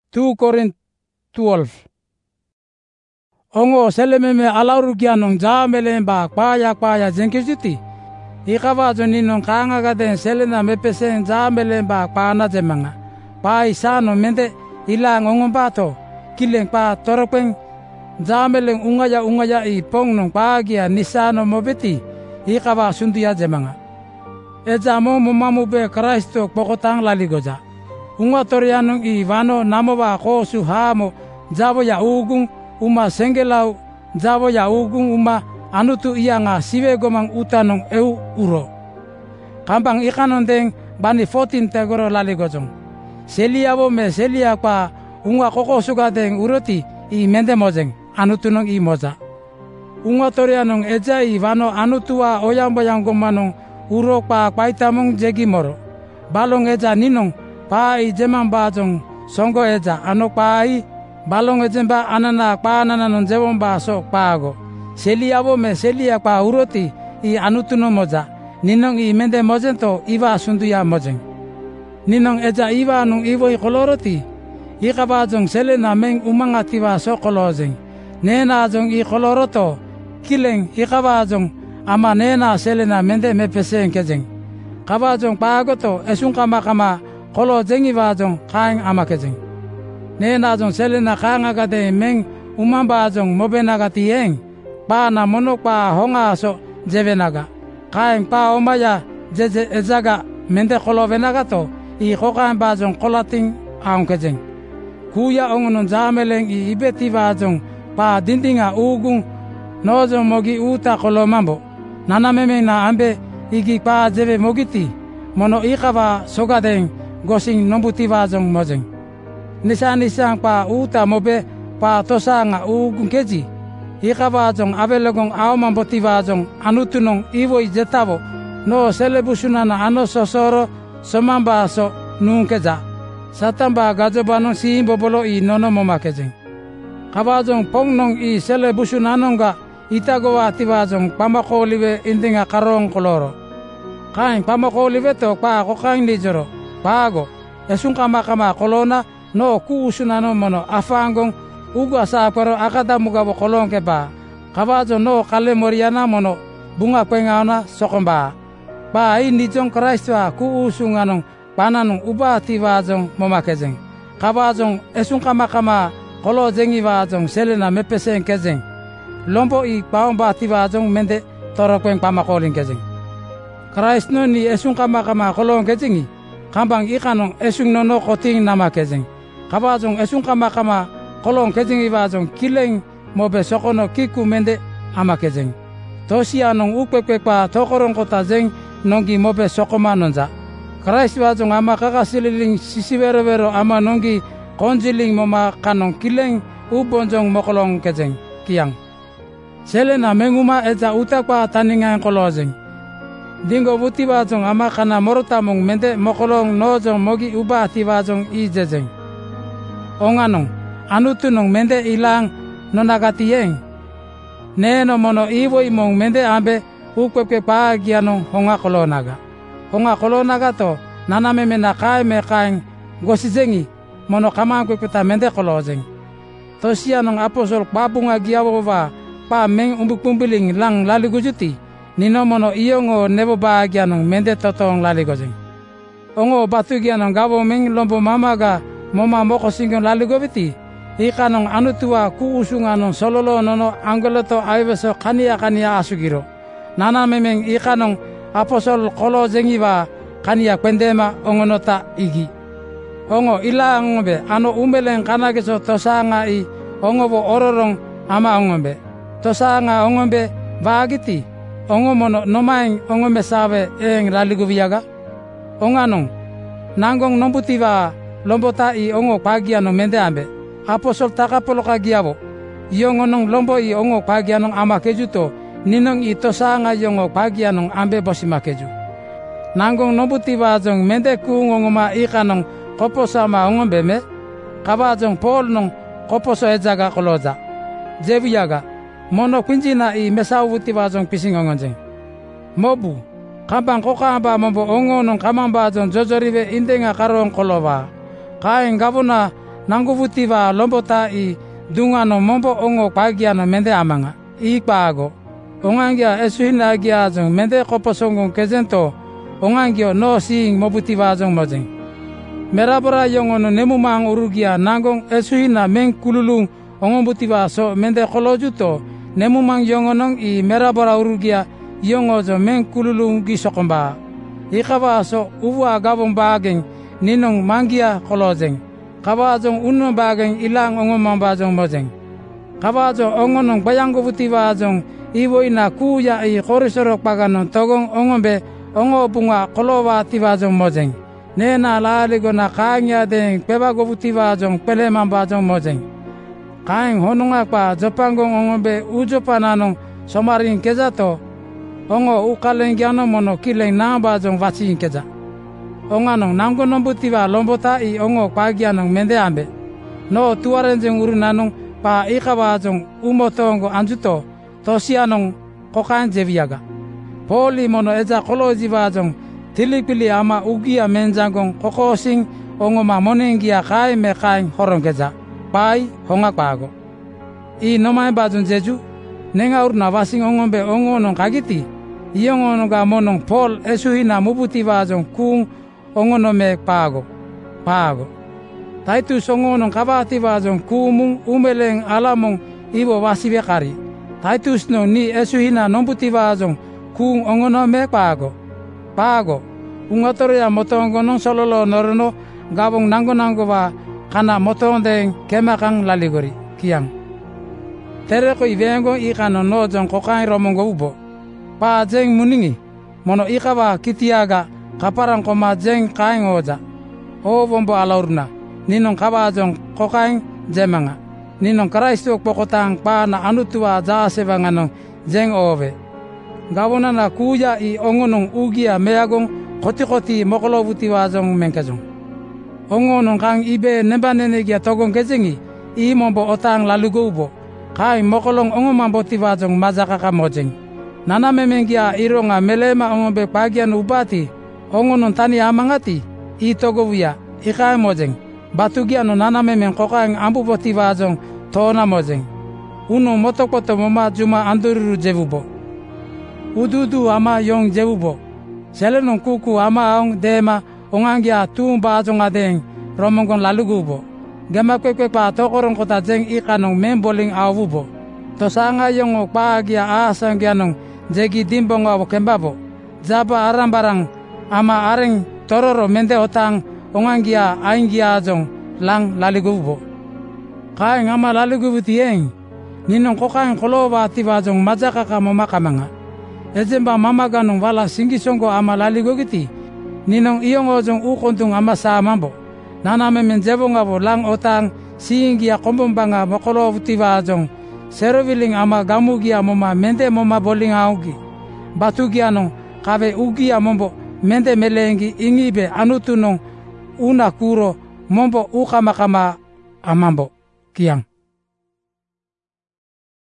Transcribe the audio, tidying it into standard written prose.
2 Korinth 12. Ongo selememe alaurugianong jaamelemba kpaya jenkijuti. Ikavajo ninong kaangagaden selena mepesen jaamelemba kpaana jemanga. Pa isano mente ilang ongombato kileng pa torokpeng jaameleng ungaya I pongnong paagia nisano mobeti ikava sunduya jemanga. Ejamo momamube Kristo pokotang laligoja. Unga torianong I vano namowa kosu hamo jabo ya ugung uma sengelau jabo ya ugung uma anutu ianga siwe gomang utanong eu uro. Kampang ikanon deng bani 14 tegoro laligojong. Seliabo me selia kwa unga koko suga deng uroti I mende mojeng anutunong I moja. Unga torianong eja I vano anutua oyamboyang gomanong uro kwa kwaitamong jegi moro. Balong eja ninong pa I jemang bajong songo eja ano pa I balong ejemba anana pa anananon jewomba so pago. Seliabo me selia kwa uroti I anutuno moja. Ninong I mende mojento iwa sunduya mojeng. Ninong eja iwa nung iwo I koloroti. Ika bajong selena meng umanga tiwa so kolozeng. Nena jong I koloroto kileng ika bajong ama nena selena mende mepeseng kejeng. Kabajong pagoto esung kama kolo jengi bajong kaing ama kejeng. Nena jong selena kaangagade meng umambajong mobenaga tieng. Pa na monok pa honga so jevenaga. Kaing pa omaya jeje ejaga mende kolo venaga to I kokaing bajong kolating aung kejeng. Kuya ongonon jameleng I ibeti bajong pa dindinga ugung nojong mogi uta kolo mambo. Nana memeng na ambe igi pa jeve mogiti mono ikava sogadeng gosing nombuti bajong mojeng. Nisang pa uta mobe pa tosanga ugung keji. Ikava jong abelogong aomamboti bajong anutunong iwo ijetavo no selebusunana ano sosoro somamba so nungkeja. Satamba gajobanong siimbobolo I nono momakejeng. Kabajong pongnong I selebusunanonga itagowa tibajong pamakoliwe indinga karong koloro. Kaing pamakoliwe to pa kokaing lijoro pago esung kama kolona no kuusunano mono afangong ugu asapero akada mugabo kolong kepa. Kabajo no kale moriana mono bunga pengaona sokomba. Pa I nijong Kristwa kuusunganong pananong uba tibajong momakejeng. Kabajong esung kama kolo jengi bajong selena mepeseng kejeng. Lombo I paomba tibajong mende torokpeng pamakoling kejeng. Christ no ni esung kama kolong kejengi. Kambang ikanong esung nono koting nama kejeng. Kabajong esung kama kolong kejengi bajong kileng mobe sokono kiku mende ama kejeng. Tosianong ukpekpek pa tokorong kota jeng nonggi mobe sokoma nonja. Christ bajong ama kakasililing sisiwero ama nonggi konjiling moma kanong kileng ubonjong mokolong kejeng kiang. Selena menguma eja utakpa taningang kolozeng. Dingo buti bajong ama kana morotamong mende mokolong nojong mogi uba tibajong I jejeng. Onganong anutunong mende ilang nonagatieng. Neno mono iwo imong mende ambe ukpekpe paagianong honga kolonaga. Honga kolonaga to nanameme na kaime kaing gosijengi mono kamangkwekpeta mende kolozeng. Tosianong apostol babunga giawowa pa meng umbuk pumbiling lang laligujuti nino mono iyongo nebo baagianong mende totong laligojeng. Ongo batugianong gabo meng lombo mamaga moma moko singong laligobiti ikanong anutua kuusunganong sololo nono angoloto aiweso kania asugiro. Nana memeng ikanong apostol kolo jengiwa kania kwendema ongonota igi. Ongo ila ngombe ano umeleng kanageso tosanga I ongobo ororong ama ongombe. Tosanga ongombe bagiti ongo mono nomaing ongombe sawe eng laliguviaga. Onganong nangong nombutiwa lombota I ongo pagiano mende ambe. Apostol takapoloka giavo iyongonong lombo I ongo pagianong ama kejuto ninong I tosanga yongo pagianong ambe bosima keju. Nangong nombutiwa jong mende kuungongoma ikanong koposama ongombe me. Kabajong Paul nong koposo ejaga koloja. Jebuyaga mono kwinjina I mesawuti bajong pising ongonjeng. Mobu kambang kokamba mombo ongo nong kamamba jong jojoriwe indenga karong koloba. Kaing gabuna nanguvutiva lombota i dungano mombo ongo pagiano mende amanga i pago ongangia esuhina gia jong mende koposongo kezento ongangio no sing mobutiva jong mojeng merabora yongono nemumang urugia nangong esuhina meng kululung ongobutiva so mende kolojuto nemumang yongonong i merabora urugia yongojo meng kululung gisokomba ikawa so uwa gabong bageng ninong mangia kolojeng kabajong unno bageng ilang ongomambajong mojeng kabajo ongonong bayanggobutiva jong iwoina kuya i korisorok paganon togong ongombe ongopunga kolowa tivajong mojeng nena laligona kanya deng pebagobutiva jong pelemambajong mojeng kaing hononga pa jopangong ongombe ujopananong somaring kejato ongo ukaleng gyano mono kileng nambajong vaching keja onganong nanggonombutiva lombota i ongo pagianong mende ambe no tuarenjeng urunanong pa ikawajong umotongo anjuto tosianong kokain jeviaga poli mono eja kolojivajong tilipili ama ugia menjangong kokosing ongoma monengia kai me kain horongkeja pai honga pago i nomai bajong jeju nenga urna wasing ongombe ongonong kagiti iongonoga monong pol esuhina mubutivajong kung ongonome pago taitu songonong kabativajong kumung umeleng alamong ibo wasibekari taitus no ni esuhina nombutivajong kung ongonome pago ungatoria motongonong sololo norono gabong nango wa kana motondeng kemakang laligori kiang tereko ivengo ikano nojong kokain romongo ubo pa jeng muningi mono ikawa kitiaga kaparang koma jeng kain oja o bombo alaurna ninong kabajong kokain jemanga ninong karaistok pokotang pa na anutua jasevanganong jeng ove gabonana kuya i ongonong ugia meagong koti mokolobutiwajong mengkajong ongonong kang ibe nembanenegia togong kejengi i mombo otang lalugo ubo kai mokolong ongomambotiwajong majakaka mojeng nana memengia ironga melema ongombe pagian ubati ongonon tani amangati i togovuya ikai mojeng batugiano nana memeng kokaing ambubotiwajong tona mojeng uno motokoto moma juma andururu jevubo ududu ama yong jevubo selenong kuku ama ong dema ongangia tumbajong adeng romongon lalugubo gema kwekwe pa tokorong kota jeng ikanong memboling awubo tosanga yong pagia asanggianong jegi dimbong awo kembabo jaba arambarang ama areng tororo mende otang ongangia aingia jong lang laligubo kaing ama laligubo tieng ninong kokaing koloba tivajong majakaka momakamanga ejemba mamaganong wala singisonggo ama laligogiti ninong iyongojong ukontung ama samambo nanamemen jebongabo lang otang siingia kombombanga mokolobutivajong serowiling ama gamugia moma mende moma boling augi batugianong kabe ugia mombo mende melengi ingibe anutunong una kuro mombo ukamakama amambo kiang